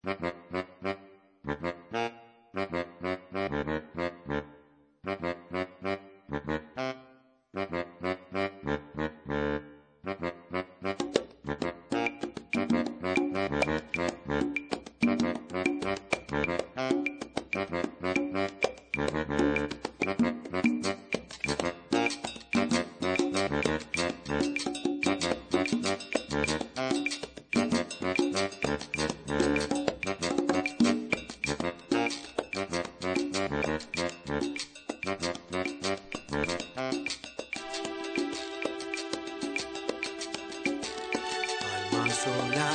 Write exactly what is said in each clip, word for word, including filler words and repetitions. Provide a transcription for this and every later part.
Sola,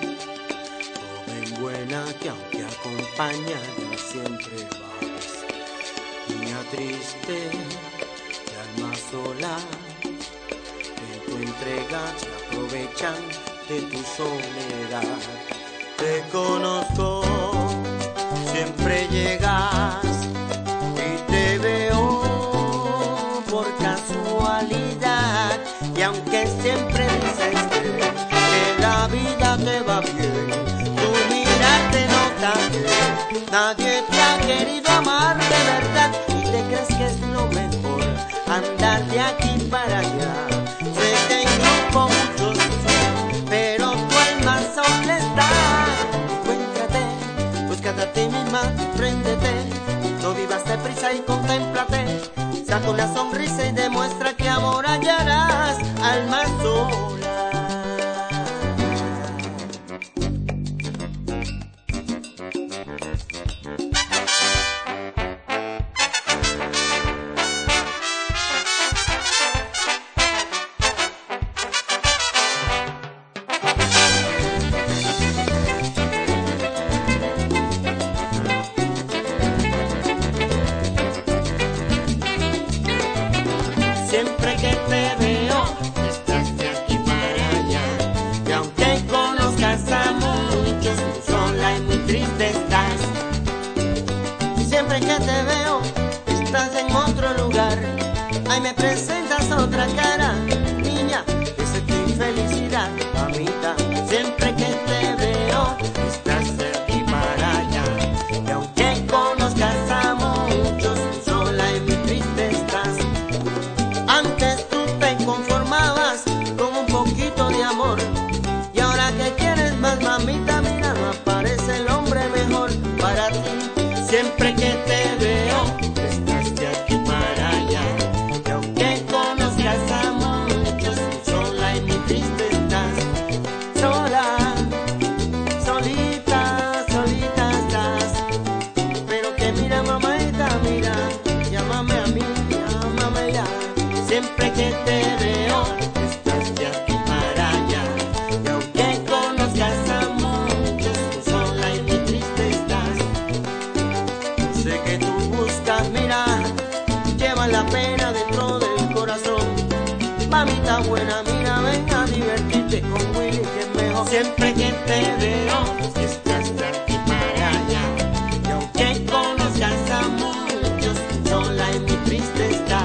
joven buena que aunque acompañada siempre vas. Niña triste, de alma sola, en tu entrega se aprovechan de tu soledad. Te conozco, siempre llegas y te veo por casualidad. Y aunque siempre dices que la vida te va bien, tu mirar te nota bien. Nadie te ha querido amar de verdad y te crees que es lo mejor andar de aquí para allá. Sé que en grupo muchos son, pero tu alma sola está. Encuéntrate, búscate a ti misma, préndete. No vivas deprisa y contémplate. Saca una sonrisa y demuestra que amor hallarás, alma sola. Siempre que te veo, estás de aquí para allá. Y aunque conozcas a muchos, tú sola y muy triste estás. Y siempre que te veo, estás en otro lugar. Ay, me presentas otra cara, niña, esa es tu infelicidad, mamita. Siempre que te veo, estás de aquí para allá. Y aunque conozcas a muchos, tú sola y muy triste estás. Antes tú te conformabas con un poquito de amor, y ahora que quieres más, mamita, mira, no aparece el hombre mejor para ti. Siempre que te veo, estás de aquí para allá. Y aunque conozcas a muchos, sola y muy triste estás. Sola, solita, solita estás. Pero que mira, mamita, mira, llámame a mí, llámame ya. Siempre que te veo, estás de aquí para allá. Y aunque conozcas a muchos, tú sola y muy triste estás. Sé que tú buscas, mira, lleva la pena dentro del corazón. Mamita buena, mira, ven a divertirte con Willy, que es mejor. Siempre que te veo, estás de aquí para allá. Y aunque conozcas a muchos, tú sola y muy triste estás.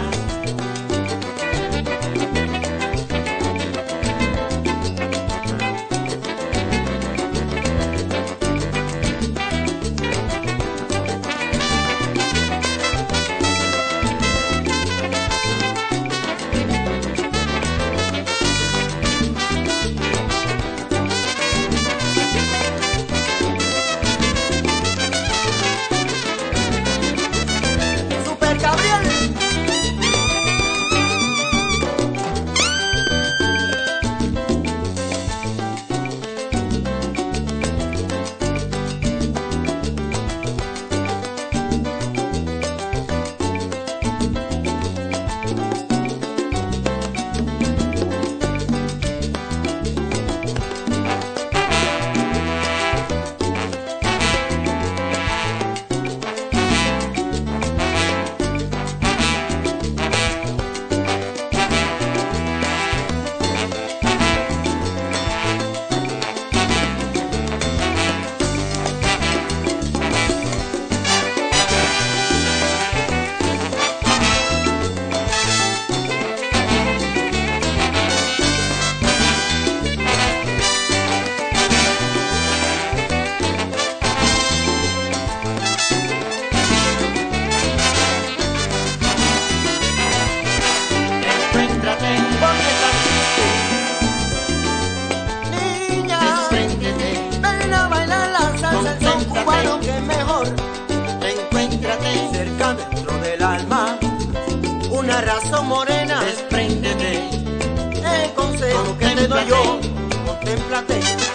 te doy yo, contémplate.